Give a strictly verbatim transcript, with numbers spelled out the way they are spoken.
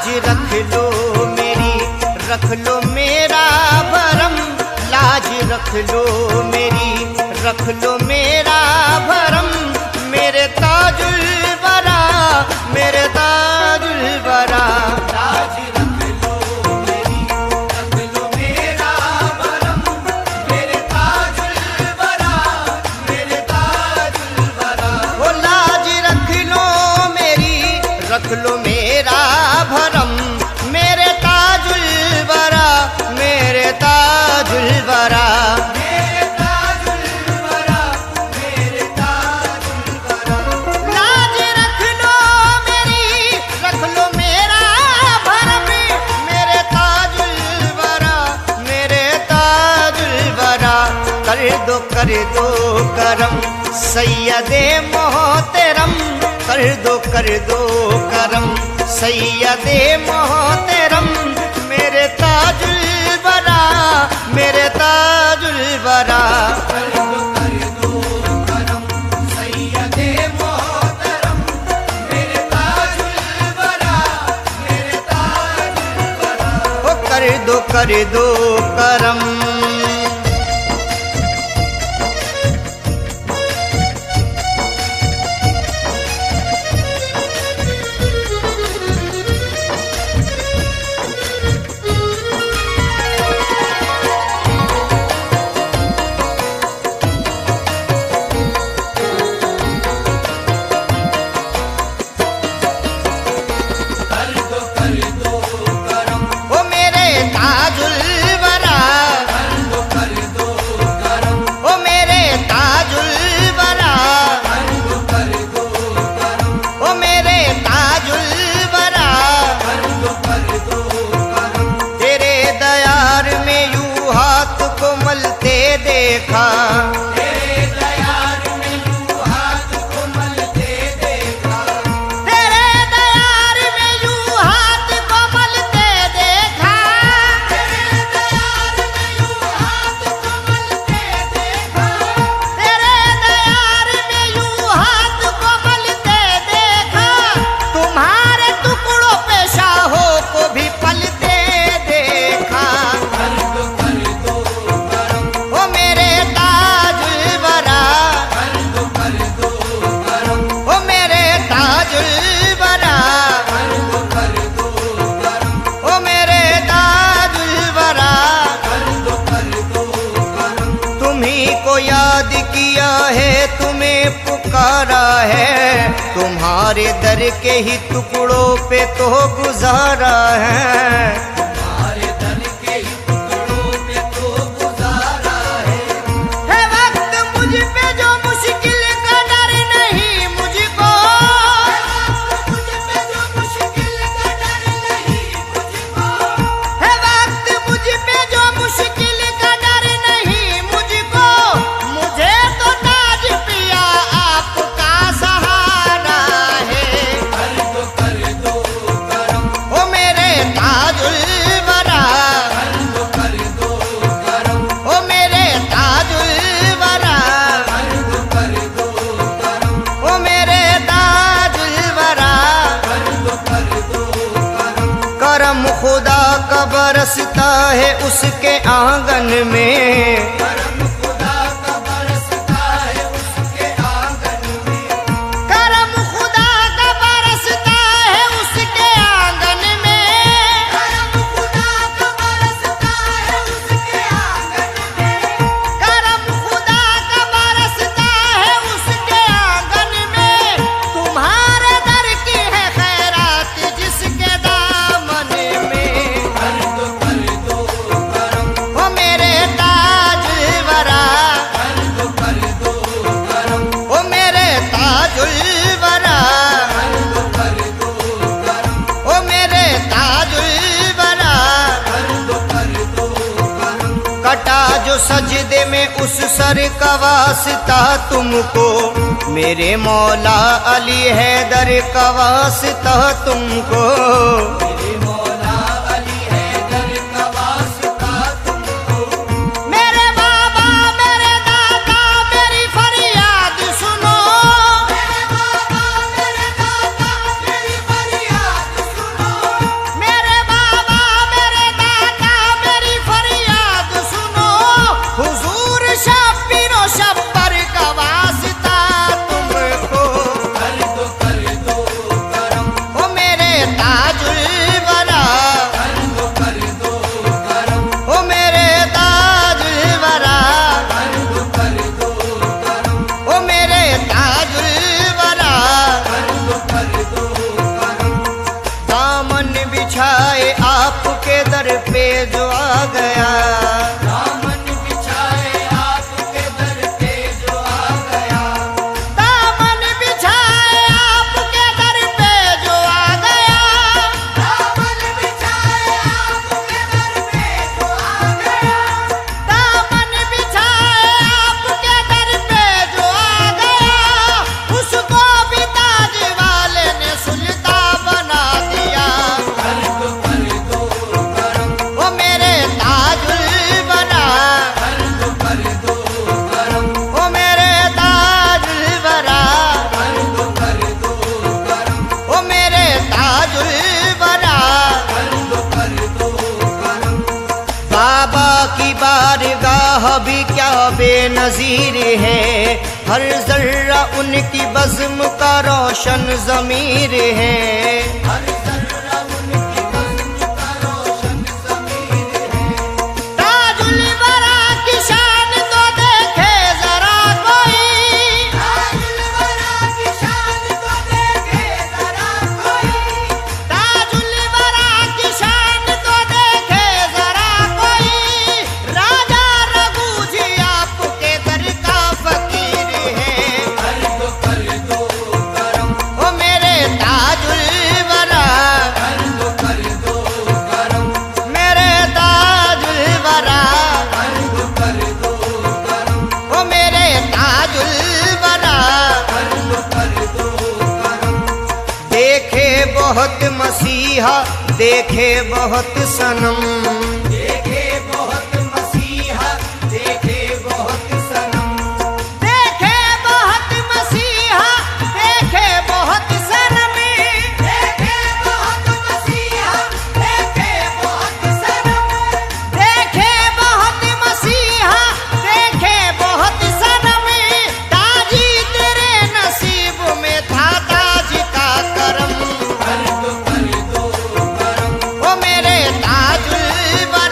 लाज रख लो मेरी, रख लो मेरा भरम, लाज रख लो मेरी, रख लो मेरा भरम, मेरे ताजुल वरा, मेरे ताजुल वरा। लाज रख लो मेरी, रख लो मेरा भरम, मेरे ताजुल वरा, मेरे ताजुल वरा। वो लाज रख लो मेरी, रख लो मेरा भरम, मेरे ताजुल वरा, मेरे ताजुल वरा। कर दो कर दो करम सैयदे मोहतरम, कर दो कर दो करम सैयदे मोहतरम, मेरे ताजुल वरा, मेरे ताजुल वरा। कर दो कर दो करम सैयदे मोहतरम, मेरे ताजुल वरा, मेरे ताजुल वरा। ओ कर दो कर दो करम। देखा तेरे दयार में यूं हाथ को मलते देखा, तेरे दयार में यूं हाथ को मलते देखा, तेरे दयार में यूं हाथ को मलते देखा, तेरे दयार में यूं हाथ को मलते देखा, तुम्हारे टुकड़ों पे शाहों को भी पलते देखा। कर दो कर दो याद किया है तुम्हें पुकारा है, तुम्हारे दर के ही टुकड़ों पे तो गुजारा है, तुम्हारे दर के ही टुकड़ों पे तो गुजारा है। है वक्त मुझ पे जो मुश्किल का डर नहीं मुझको, मुझ पे जो मुश्किल का डर नहीं मुझको, है वक्त मुझ पे जो मुश्किल का डर नहीं मुझको, मुझे तो ताज पिया आपका सहारा है। कर दो कर दो करम ओ मेरे ताजुल वरा, कर दो कर दो करम ओ मेरे ताजुल वरा, कर दो कर दो करम ओ मेरे ताजुल वरा, कर दो कर दो करम। करम खुदा का बरसता है उसके आंगन में, करम खुदा का बरसता है उसके आंगन में, करम खुदा का बरसता है उसके आंगन में, करम खुदा का बरसता है उसके आंगन में, करम खुदा का बरसता है उसके आंगन में, तुम्हारे दर की है खैरात जिसके दामन में। कर दो कर दो करम ओ मेरे ताजुल वरा, कर दो कर दो करम ओ मेरे ताजुल वरा, कर दो कर दो करम ओ मेरे ताजुल वरा, कर दो कर दो करम। कटा जो सजदे में उस सर का वास्ता तुमको, मेरे मौला अली हैदर का वास्ता तुमको, मेरे मौला अली हैदर का वास्ता तुमको। मेरे बाबा मेरे दादा मेरी फरियाद सुनो, मेरे बाबा मेरे दादा मेरी फरियाद सुनो, पे जो आ गया, दामन बिछाए आपके दर पे जो आ गया, दामन बिछाए आपके दर पे जो आ गया, दामन बिछाए आपके दर पे जो आ गया, दामन बिछाए आपके दर पे जो आ गया, उसको भी ताज वाले ने सुल्ता बना दिया। कर दो कर दो करम, वो मेरे ताजुल बना, कर दो कर दो करम, वो मेरे ताजुल बना, कर दो कर दो करम, वो मेरे ताजुल बना। कर दो कर दो करम, बाबा की बारगाह भी क्या बेनजीर है, हर जर्रा उनकी बज़्म का रोशन ज़मीर है। हर जर्रा उनकी बज़्म का रोशन ज़मीर है। ताजुल बरा की शान तो देखे जरा कोई, ताजुल वरा की शान को देखे जरा कोई, ताजुल बरा की शान तो देखे जरा कोई, राजा रघु जी आपके दर का फकीर है। कर दो कर दो करम, वो मेरे ताजुल बरा, कर दो कर दो करम, मेरे ताजुल बरा, कर दो कर दो करम, वो मेरे ताजुल बरा। कर दो कर दो करम, देखे बहुत मसीहा, देखे बहुत सनम, देखे बहुत मसीहा, देखे बहुत सनम, देखे बहुत मसीहा, देखे बहुत सनम, देखे बहुत मसीहा, देखे बहुत सनम, देखे बहुत मसीहा, देखे बहुत सनम। ताजी तेरे नसीब में था ताज का करम, कर दो कर दो करम, वो मेरे ताजुल